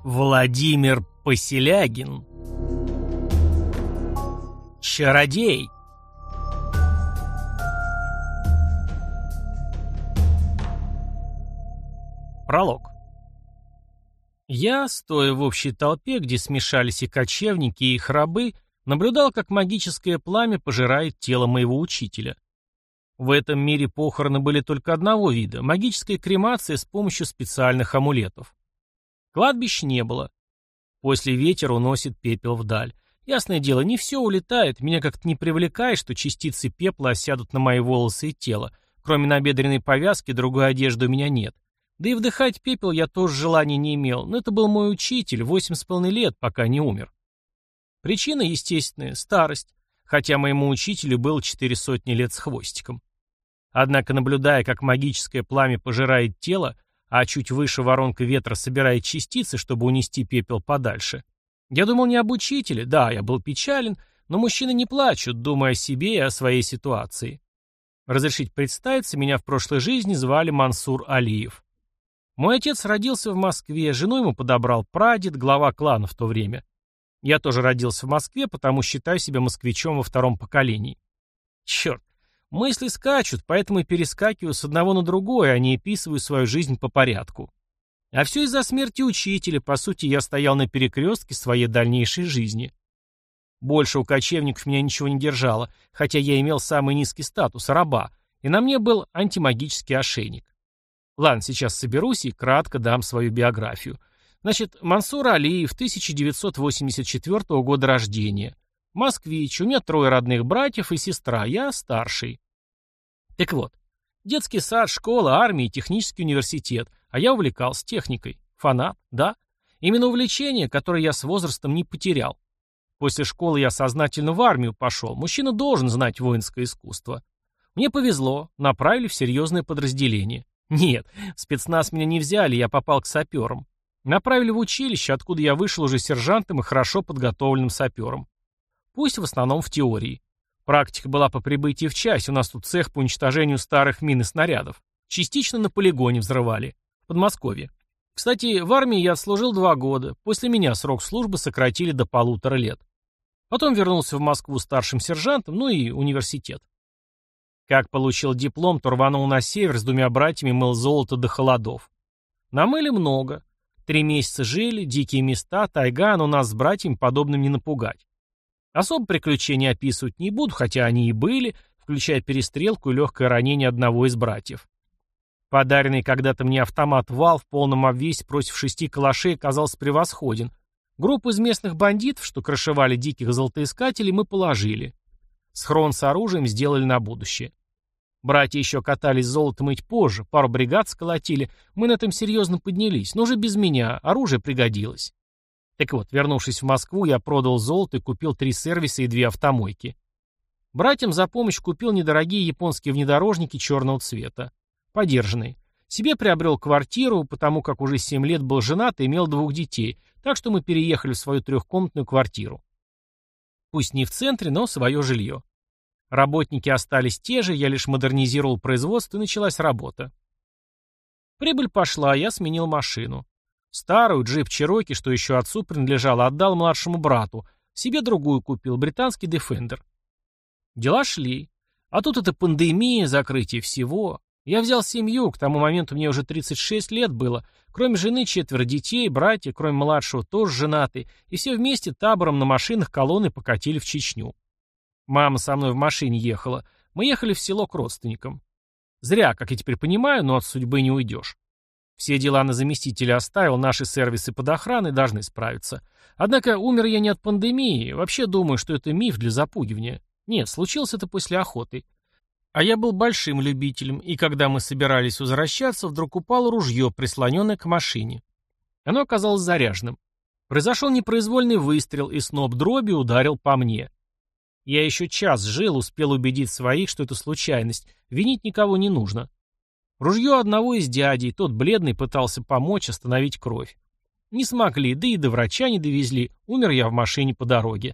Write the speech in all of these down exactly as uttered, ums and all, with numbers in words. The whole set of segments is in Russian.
Владимир Поселягин. Чародей. Пролог. Я, стоя в общей толпе, где смешались и кочевники, и их рабы, наблюдал, как магическое пламя пожирает тело моего учителя. В этом мире похороны были только одного вида – магическая кремация с помощью специальных амулетов. Кладбища не было. После ветер уносит пепел вдаль. Ясное дело, не все улетает, меня как-то не привлекает, что частицы пепла осядут на мои волосы и тело. Кроме набедренной повязки, другой одежды у меня нет. Да и вдыхать пепел я тоже желания не имел, но это был мой учитель, восемь с половиной лет, пока не умер. Причина естественная – старость, хотя моему учителю было четыре сотни лет с хвостиком. Однако, наблюдая, как магическое пламя пожирает тело, а чуть выше воронка ветра собирает частицы, чтобы унести пепел подальше, я думал не об учителе, да, я был печален, но мужчины не плачут, думая о себе и о своей ситуации. Разрешить представиться, меня в прошлой жизни звали Мансур Алиев. Мой отец родился в Москве, жену ему подобрал прадед, глава клана в то время. Я тоже родился в Москве, потому считаю себя москвичом во втором поколении. Черт, мысли скачут, поэтому и перескакиваю с одного на другое, а не описываю свою жизнь по порядку. А все из-за смерти учителя, по сути, я стоял на перекрестке своей дальнейшей жизни. Больше у кочевников меня ничего не держало, хотя я имел самый низкий статус – раба, и на мне был антимагический ошейник. Ладно, сейчас соберусь и кратко дам свою биографию. Значит, Мансур Алиев, тысяча девятьсот восемьдесят четвёртого года рождения. Москвич, у меня трое родных братьев и сестра, я старший. Так вот, детский сад, школа, армия, технический университет, а я увлекался техникой. Фанат, да. Именно увлечение, которое я с возрастом не потерял. После школы я сознательно в армию пошел, мужчина должен знать воинское искусство. Мне повезло, направили в серьезное подразделение. Нет, в спецназ меня не взяли, я попал к саперам. Направили в училище, откуда я вышел уже сержантом и хорошо подготовленным сапером. Пусть в основном в теории. Практика была по прибытии в часть, у нас тут цех по уничтожению старых мин и снарядов. Частично на полигоне взрывали. В Подмосковье. Кстати, в армии я отслужил два года, после меня срок службы сократили до полутора лет. Потом вернулся в Москву старшим сержантом, ну и университет. Как получил диплом, то рванул на север с двумя братьями, мыл золото до холодов. Намыли много. Три месяца жили, дикие места, тайга, но нас с братьями подобным не напугать. Особо приключений описывать не буду, хотя они и были, включая перестрелку и легкое ранение одного из братьев. Подаренный когда-то мне автомат «Вал» в полном обвесе против шести калашей оказался превосходен. Группу из местных бандитов, что крышевали диких золотоискателей, мы положили. Схрон с оружием сделали на будущее. Братья еще катались золото мыть позже, пару бригад сколотили, мы на этом серьезно поднялись, но уже без меня, оружие пригодилось. Так вот, вернувшись в Москву, я продал золото и купил три сервиса и две автомойки. Братьям за помощь купил недорогие японские внедорожники черного цвета, подержанные. Себе приобрел квартиру, потому как уже семь лет был женат и имел двух детей, так что мы переехали в свою трехкомнатную квартиру. Пусть не в центре, но свое жилье. Работники остались те же, я лишь модернизировал производство, и началась работа. Прибыль пошла, я сменил машину. Старую, джип Чероки, что еще отцу принадлежало, отдал младшему брату, себе другую купил, британский Defender. Дела шли. А тут это пандемия, закрытие всего. Я взял семью, к тому моменту мне уже тридцать шесть лет было, кроме жены четверо детей, братья, кроме младшего, тоже женаты, и все вместе табором на машинах колонны покатили в Чечню. Мама со мной в машине ехала, мы ехали в село к родственникам. Зря, как я теперь понимаю, но от судьбы не уйдешь. Все дела на заместителя оставил, наши сервисы под охраной должны справиться. Однако умер я не от пандемии, вообще думаю, что это миф для запугивания. Нет, случилось это после охоты. А я был большим любителем, и когда мы собирались возвращаться, вдруг упало ружье, прислоненное к машине. Оно оказалось заряженным. Произошел непроизвольный выстрел, и сноп дроби ударил по мне. Я еще час жил, успел убедить своих, что это случайность, винить никого не нужно. Ружье одного из дядей, тот бледный пытался помочь остановить кровь. Не смогли, да и до врача не довезли, умер я в машине по дороге.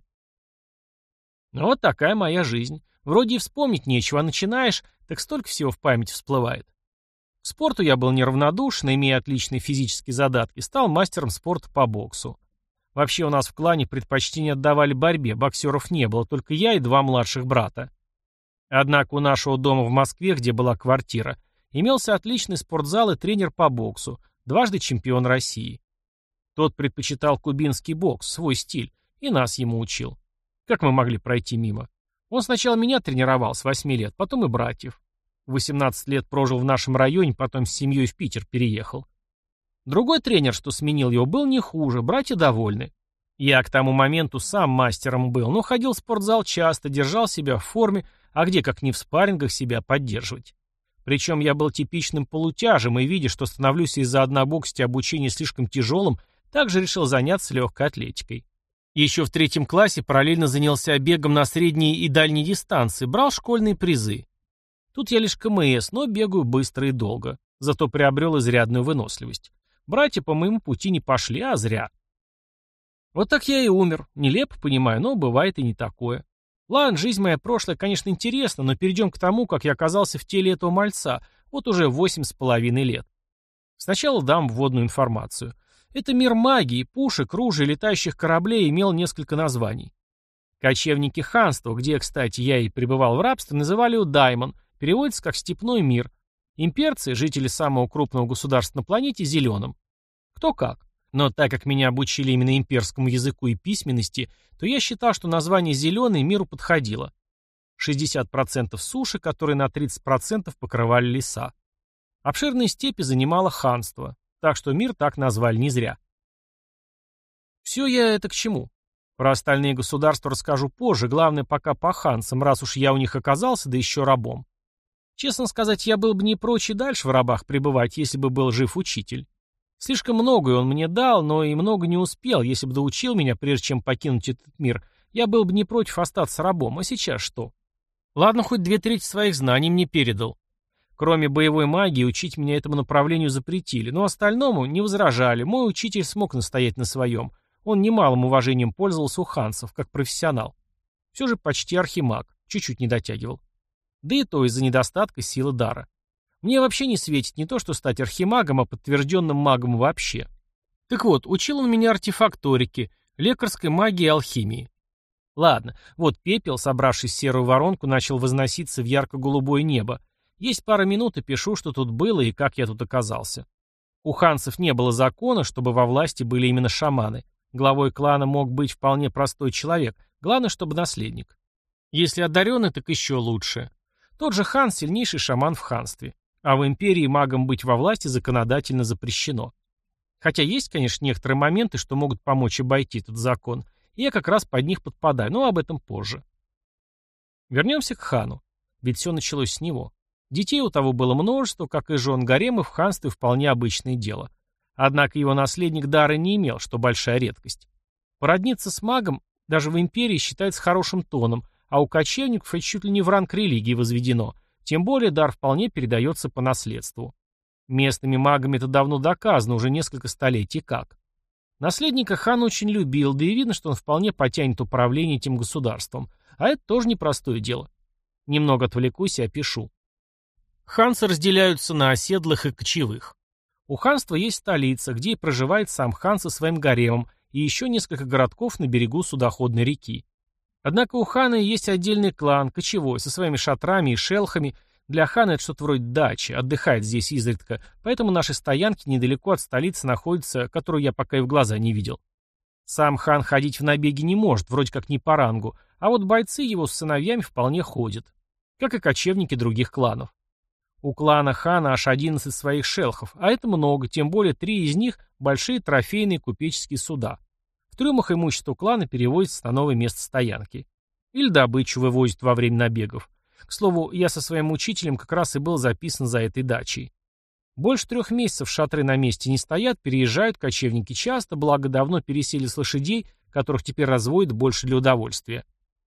Вот такая моя жизнь. Вроде и вспомнить нечего, а начинаешь, так столько всего в памяти всплывает. К спорту я был неравнодушен, имея отличные физические задатки, стал мастером спорта по боксу. Вообще у нас в клане предпочтение отдавали борьбе, боксеров не было, только я и два младших брата. Однако у нашего дома в Москве, где была квартира, имелся отличный спортзал и тренер по боксу, дважды чемпион России. Тот предпочитал кубинский бокс, свой стиль, и нас ему учил. Как мы могли пройти мимо? Он сначала меня тренировал с восьми лет, потом и братьев. восемнадцать лет прожил в нашем районе, потом с семьей в Питер переехал. Другой тренер, что сменил его, был не хуже, братья довольны. Я к тому моменту сам мастером был, но ходил в спортзал часто, держал себя в форме, а где, как не в спаррингах, себя поддерживать. Причем я был типичным полутяжем, и, видя, что становлюсь из-за однобокости обучения слишком тяжелым, также решил заняться легкой атлетикой. Еще в третьем классе параллельно занялся бегом на средние и дальние дистанции, брал школьные призы. Тут я лишь ка эм эс, но бегаю быстро и долго. Зато приобрел изрядную выносливость. Братья по моему пути не пошли, а зря. Вот так я и умер. Нелепо, понимаю, но бывает и не такое. Ладно, жизнь моя прошлая, конечно, интересна, но перейдем к тому, как я оказался в теле этого мальца, вот уже восемь с половиной лет. Сначала дам вводную информацию. Это мир магии, пушек, ружей, летающих кораблей имел несколько названий. Кочевники ханства, где, кстати, я и пребывал в рабстве, называли его Даймон, переводится как «степной мир». Имперцы, жители самого крупного государства на планете, зеленым. Кто как. Но так как меня обучили именно имперскому языку и письменности, то я считал, что название «зеленый» миру подходило. шестьдесят процентов суши, которые на тридцать процентов покрывали леса. Обширные степи занимало ханство, так что мир так назвали не зря. Все я это к чему? Про остальные государства расскажу позже, главное пока по ханцам, раз уж я у них оказался, да еще рабом. Честно сказать, я был бы не прочь и дальше в рабах пребывать, если бы был жив учитель. Слишком многое он мне дал, но и много не успел. Если бы доучил меня, прежде чем покинуть этот мир, я был бы не против остаться рабом. А сейчас что? Ладно, хоть две трети своих знаний мне передал. Кроме боевой магии, учить меня этому направлению запретили, но остальному не возражали. Мой учитель смог настоять на своем. Он немалым уважением пользовался у ханцев, как профессионал. Все же почти архимаг, чуть-чуть не дотягивал. Да и то из-за недостатка силы дара. Мне вообще не светит не то, что стать архимагом, а подтвержденным магом вообще. Так вот, учил он меня артефакторике, лекарской магии и алхимии. Ладно, вот пепел, собравшись в серую воронку, начал возноситься в ярко-голубое небо. Есть пара минут и пишу, что тут было и как я тут оказался. У ханцев не было закона, чтобы во власти были именно шаманы. Главой клана мог быть вполне простой человек, главное, чтобы наследник. Если одаренный, так еще лучше. Тот же хан – сильнейший шаман в ханстве. А в империи магам быть во власти законодательно запрещено. Хотя есть, конечно, некоторые моменты, что могут помочь обойти этот закон, и я как раз под них подпадаю, но об этом позже. Вернемся к хану, ведь все началось с него. Детей у того было множество, как и жен гаремы в ханстве вполне обычное дело. Однако его наследник дара не имел, что большая редкость. Породниться с магом даже в империи считается хорошим тоном, а у кочевников это чуть ли не в ранг религии возведено, тем более дар вполне передается по наследству. Местными магами это давно доказано, уже несколько столетий как. Наследника хан очень любил, да и видно, что он вполне потянет управление этим государством, а это тоже непростое дело. Немного отвлекусь и опишу. Ханцы разделяются на оседлых и кочевых. У ханства есть столица, где и проживает сам хан со своим гаремом, и еще несколько городков на берегу судоходной реки. Однако у хана есть отдельный клан, кочевой, со своими шатрами и шелхами. Для хана это что-то вроде дачи, отдыхает здесь изредка, поэтому наши стоянки недалеко от столицы находятся, которую я пока и в глаза не видел. Сам хан ходить в набеги не может, вроде как не по рангу, а вот бойцы его с сыновьями вполне ходят, как и кочевники других кланов. У клана хана аж одиннадцать своих шелхов, а это много, тем более три из них – большие трофейные купеческие суда. В трюмах имущество клана перевозится на новое место стоянки. Или добычу вывозят во время набегов. К слову, я со своим учителем как раз и был записан за этой дачей. Больше трех месяцев шатры на месте не стоят, переезжают кочевники часто, благо давно пересели с лошадей, которых теперь разводят больше для удовольствия.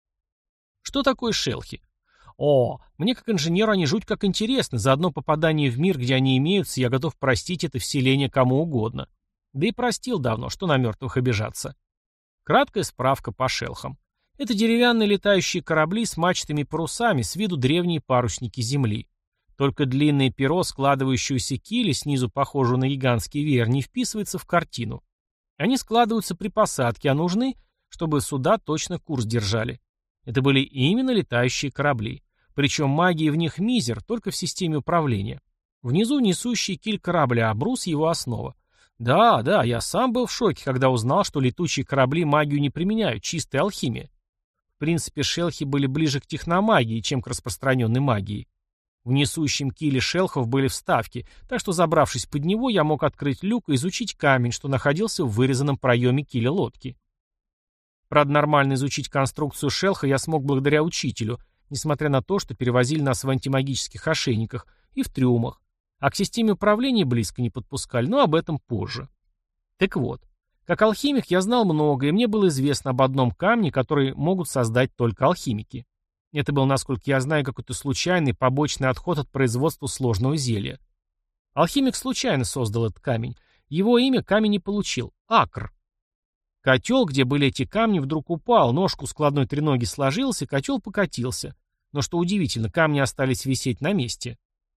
Что такое шелхи? О, мне как инженеру они жуть как интересны, за одно попадание в мир, где они имеются, я готов простить это вселение кому угодно. Да и простил давно, что на мертвых обижаться. Краткая справка по шелхам. Это деревянные летающие корабли с мачтами и парусами, с виду древние парусники Земли. Только длинное перо, складывающееся киля, снизу похожего на гигантский веер, не вписывается в картину. Они складываются при посадке, а нужны, чтобы суда точно курс держали. Это были именно летающие корабли. Причем магии в них мизер, только в системе управления. Внизу несущий киль корабля, а брус его основа. Да, да, я сам был в шоке, когда узнал, что летучие корабли магию не применяют, чистая алхимия. В принципе, шелхи были ближе к техномагии, чем к распространенной магии. В несущем киле шелхов были вставки, так что, забравшись под него, я мог открыть люк и изучить камень, что находился в вырезанном проеме киля лодки. Правда, нормально изучить конструкцию шелха я смог благодаря учителю, несмотря на то, что перевозили нас в антимагических ошейниках и в трюмах, а к системе управления близко не подпускали, но об этом позже. Так вот, как алхимик я знал много, и мне было известно об одном камне, который могут создать только алхимики. Это был, насколько я знаю, какой-то случайный побочный отход от производства сложного зелья. Алхимик случайно создал этот камень. Его имя камень не получил — Акр. Котел, где были эти камни, вдруг упал, ножку складной треноги сложился, и котел покатился. Но что удивительно, камни остались висеть на месте.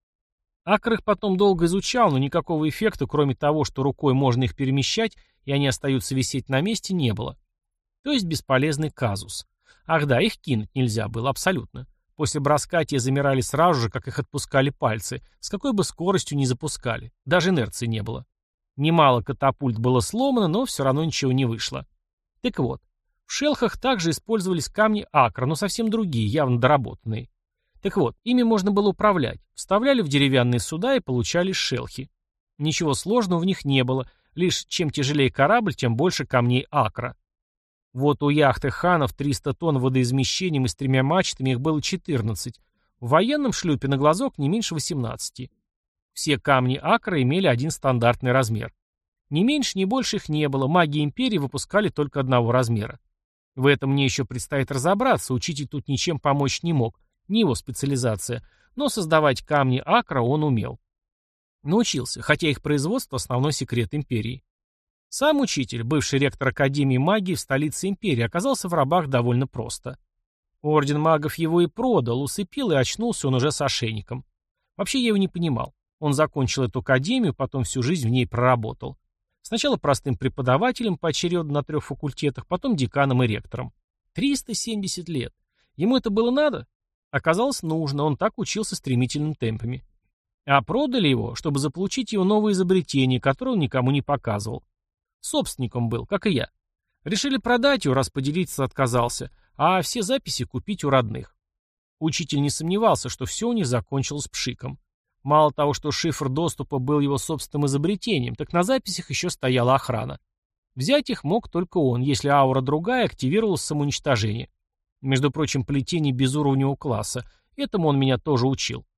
Акр их потом долго изучал, но никакого эффекта, кроме того, что рукой можно их перемещать, и они остаются висеть на месте, не было. То есть бесполезный казус. Ах да, их кинуть нельзя было, абсолютно. После броска те замирали сразу же, как их отпускали пальцы, с какой бы скоростью ни запускали. Даже инерции не было. Немало катапульт было сломано, но все равно ничего не вышло. Так вот, в шелхах также использовались камни Акра, но совсем другие, явно доработанные. Так вот, ими можно было управлять. Вставляли в деревянные суда и получались шелхи. Ничего сложного в них не было, лишь чем тяжелее корабль, тем больше камней Акра. Вот у яхты ханов триста тонн водоизмещением и с тремя мачтами их было четырнадцать. В военном шлюпе на глазок не меньше восемнадцати. Все камни Акра имели один стандартный размер. Ни меньше, ни больше их не было, маги империи выпускали только одного размера. В этом мне еще предстоит разобраться, учитель тут ничем помочь не мог, не его специализация, но создавать камни Акра он умел. Научился, хотя их производство — основной секрет империи. Сам учитель, бывший ректор Академии магии в столице империи, оказался в рабах довольно просто. Орден магов его и продал, усыпил, и очнулся он уже с ошейником. Вообще я его не понимал. Он закончил эту академию, потом всю жизнь в ней проработал. Сначала простым преподавателем поочередно на трех факультетах, потом деканом и ректором. триста семьдесят лет. Ему это было надо? Оказалось, нужно, он так учился стремительными темпами. А продали его, чтобы заполучить его новое изобретение, которое он никому не показывал. Собственником был, как и я. Решили продать его, раз поделиться отказался, а все записи купить у родных. Учитель не сомневался, что все у них закончилось пшиком. Мало того, что шифр доступа был его собственным изобретением, так на записях еще стояла охрана. Взять их мог только он, если аура другая активировалась самоуничтожение. Между прочим, плетение безуровневого класса. Этому он меня тоже учил.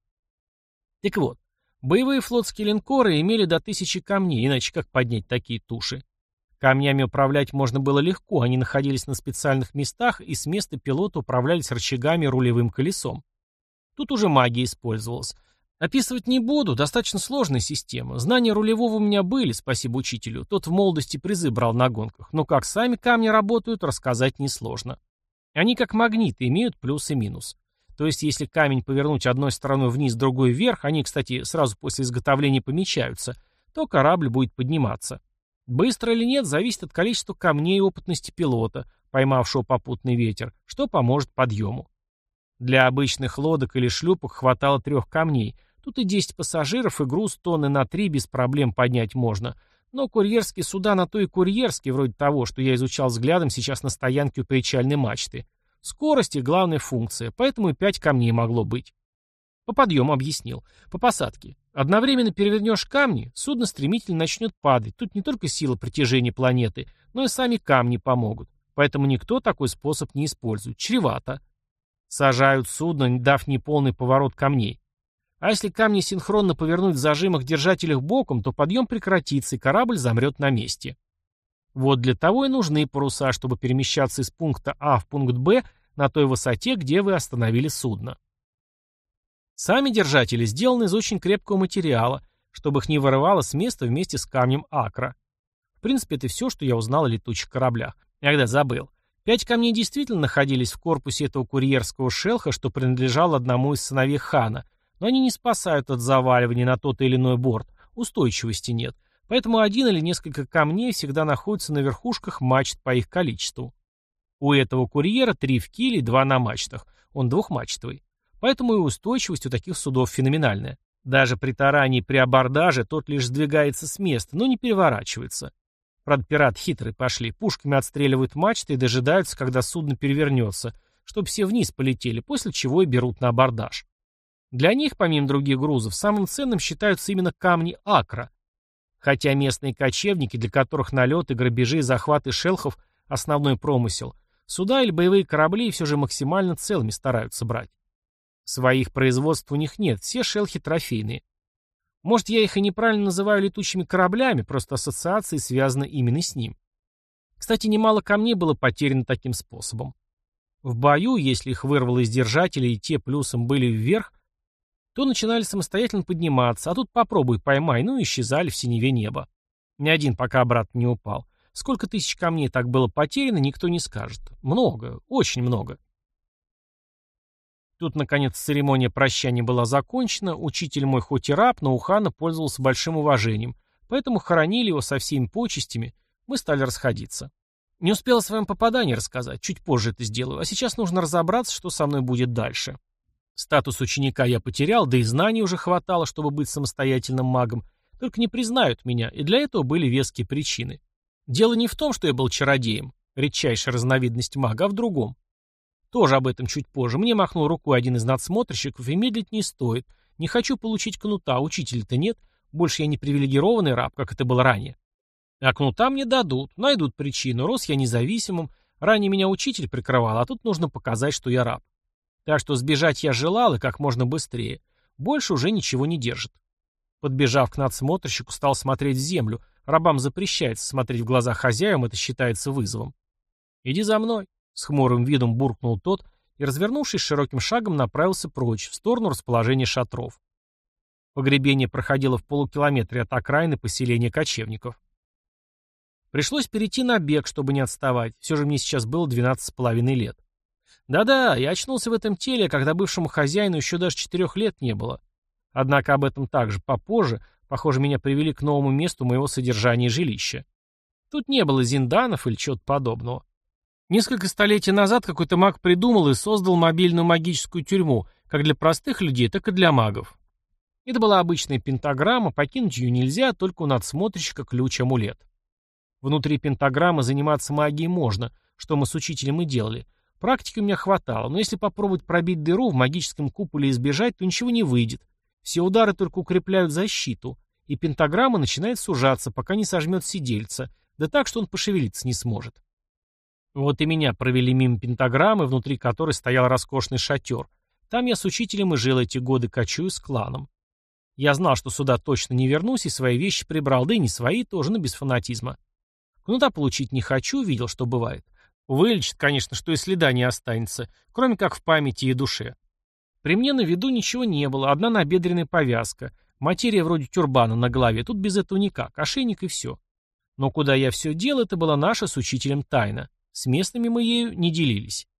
Так вот, боевые флотские линкоры имели до тысячи камней, иначе как поднять такие туши? Камнями управлять можно было легко, они находились на специальных местах и с места пилота управлялись рычагами и рулевым колесом. Тут уже магия использовалась. Описывать не буду, достаточно сложная система. Знания рулевого у меня были, спасибо учителю. Тот в молодости призы брал на гонках. Но как сами камни работают, рассказать несложно. Они как магниты, имеют плюс и минус. То есть, если камень повернуть одной стороной вниз, другой вверх, они, кстати, сразу после изготовления помечаются, то корабль будет подниматься. Быстро или нет, зависит от количества камней и опытности пилота, поймавшего попутный ветер, что поможет подъему. Для обычных лодок или шлюпок хватало трех камней. Тут и десять пассажиров, и груз тонны на три без проблем поднять можно. Но курьерские суда на то и курьерские, вроде того, что я изучал взглядом сейчас на стоянке у причальной мачты. Скорость — их главная функция, поэтому и пять камней могло быть. По подъему объяснил. По посадке. Одновременно перевернешь камни, судно стремительно начнет падать. Тут не только сила притяжения планеты, но и сами камни помогут. Поэтому никто такой способ не использует. Чревато. Сажают судно, дав неполный поворот камней. А если камни синхронно повернуть в зажимах-держателях боком, то подъем прекратится, и корабль замрет на месте. Вот для того и нужны паруса, чтобы перемещаться из пункта А в пункт Б на той высоте, где вы остановили судно. Сами держатели сделаны из очень крепкого материала, чтобы их не вырывало с места вместе с камнем Акра. В принципе, это все, что я узнал о летучих кораблях. Иногда забыл. Пять камней действительно находились в корпусе этого курьерского шелха, что принадлежал одному из сыновей хана, Но они не спасают от заваливания на тот или иной борт, устойчивости нет. Поэтому один или несколько камней всегда находятся на верхушках мачт по их количеству. У этого курьера три в киле и два на мачтах. Он двухмачтовый. Поэтому и устойчивость у таких судов феноменальная. Даже при тарании и при абордаже тот лишь сдвигается с места, но не переворачивается. Правда, пираты хитрые пошли, пушками отстреливают мачты и дожидаются, когда судно перевернется, чтобы все вниз полетели, после чего и берут на абордаж. Для них, помимо других грузов, самым ценным считаются именно камни акра. Хотя местные кочевники, для которых налеты, грабежи и захваты шелхов – основной промысел, суда или боевые корабли все же максимально целыми стараются брать. Своих производств у них нет, все шелхи трофейные. Может, я их и неправильно называю летучими кораблями, просто ассоциации связаны именно с ним. Кстати, немало камней было потеряно таким способом. В бою, если их вырвало из держателей и те плюсом были вверх, то начинали самостоятельно подниматься, а тут попробуй поймай, ну и исчезали в синеве неба. Ни один пока обратно не упал. Сколько тысяч камней так было потеряно, никто не скажет. Много, очень много. Тут, наконец, церемония прощания была закончена, учитель мой хоть и раб, но у хана пользовался большим уважением, поэтому хоронили его со всеми почестями, мы стали расходиться. Не успел о своем попадании рассказать, чуть позже это сделаю, а сейчас нужно разобраться, что со мной будет дальше. Статус ученика я потерял, да и знаний уже хватало, чтобы быть самостоятельным магом, только не признают меня, и для этого были веские причины. Дело не в том, что я был чародеем, редчайшая разновидность мага, а в другом. Тоже об этом чуть позже. Мне махнул рукой один из надсмотрщиков, и медлить не стоит. Не хочу получить кнута, учителя-то нет. Больше я не привилегированный раб, как это было ранее. А кнута мне дадут, найдут причину. Рос я независимым. Ранее меня учитель прикрывал, а тут нужно показать, что я раб. Так что сбежать я желал, и как можно быстрее. Больше уже ничего не держит. Подбежав к надсмотрщику, стал смотреть в землю. Рабам запрещается смотреть в глаза хозяевам, это считается вызовом. «Иди за мной», — с хмурым видом буркнул тот и, развернувшись широким шагом, направился прочь, в сторону расположения шатров. Погребение проходило в полукилометре от окраины поселения кочевников. Пришлось перейти на бег, чтобы не отставать. Все же мне сейчас было двенадцать с половиной лет. Да-да, я очнулся в этом теле, когда бывшему хозяину еще даже четырех лет не было. Однако об этом также попозже. Похоже, меня привели к новому месту моего содержания и жилища. Тут не было зинданов или чего-то подобного. Несколько столетий назад какой-то маг придумал и создал мобильную магическую тюрьму, как для простых людей, так и для магов. Это была обычная пентаграмма, покинуть ее нельзя, только у надсмотрщика ключ-амулет. Внутри пентаграммы заниматься магией можно, что мы с учителем и делали. Практики у меня хватало, но если попробовать пробить дыру в магическом куполе и избежать, то ничего не выйдет. Все удары только укрепляют защиту, и пентаграмма начинает сужаться, пока не сожмет сидельца, да так, что он пошевелиться не сможет. Вот и меня провели мимо пентаграммы, внутри которой стоял роскошный шатер. Там я с учителем и жил эти годы, кочуя с кланом. Я знал, что сюда точно не вернусь, и свои вещи прибрал, да и не свои тоже, но без фанатизма. Кнута получить не хочу, видел, что бывает. Вылечит, конечно, что и следа не останется, кроме как в памяти и душе. При мне на виду ничего не было, одна набедренная повязка, материя вроде тюрбана на голове, тут без этого никак, ошейник и все. Но куда я все дел, это была наша с учителем тайна. С местными мы ею не делились.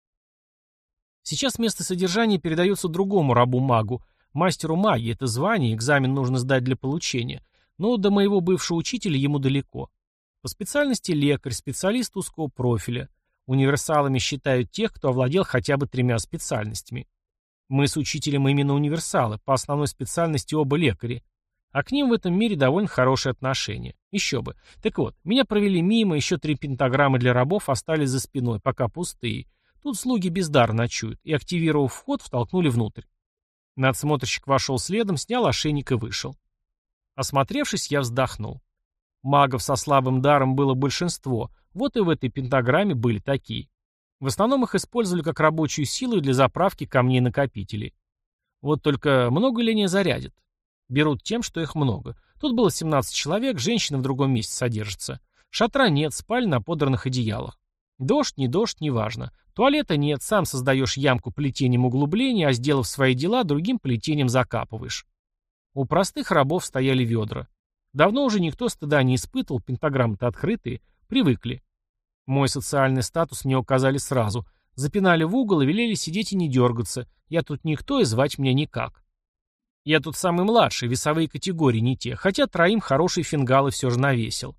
Сейчас место содержания передается другому рабу-магу, мастеру магии, это звание, экзамен нужно сдать для получения, но до моего бывшего учителя ему далеко. По специальности лекарь, специалист узкого профиля. Универсалами считают тех, кто овладел хотя бы тремя специальностями. Мы с учителем именно универсалы, по основной специальности оба лекари. А к ним в этом мире довольно хорошие отношения. Еще бы. Так вот, меня провели мимо, еще три пентаграммы для рабов остались за спиной, пока пустые. Тут слуги бездарно ночуют, и, активировав вход, втолкнули внутрь. Надсмотрщик вошел следом, снял ошейник и вышел. Осмотревшись, я вздохнул. Магов со слабым даром было большинство, вот и в этой пентаграмме были такие. В основном их использовали как рабочую силу для заправки камней-накопителей. Вот только много ли они зарядят? Берут тем, что их много. Тут было семнадцать человек, женщины в другом месте содержатся. Шатра нет, спали на подранных одеялах. Дождь, не дождь, неважно. Туалета нет, сам создаешь ямку плетением углубления, а сделав свои дела, другим плетением закапываешь. У простых рабов стояли ведра. Давно уже никто стыда не испытывал, пентаграммы-то открытые, привыкли. Мой социальный статус мне указали сразу. Запинали в угол и велели сидеть и не дергаться. Я тут никто и звать меня никак. Я тут самый младший, весовые категории не те, хотя троим хорошие фингалы все же навесил.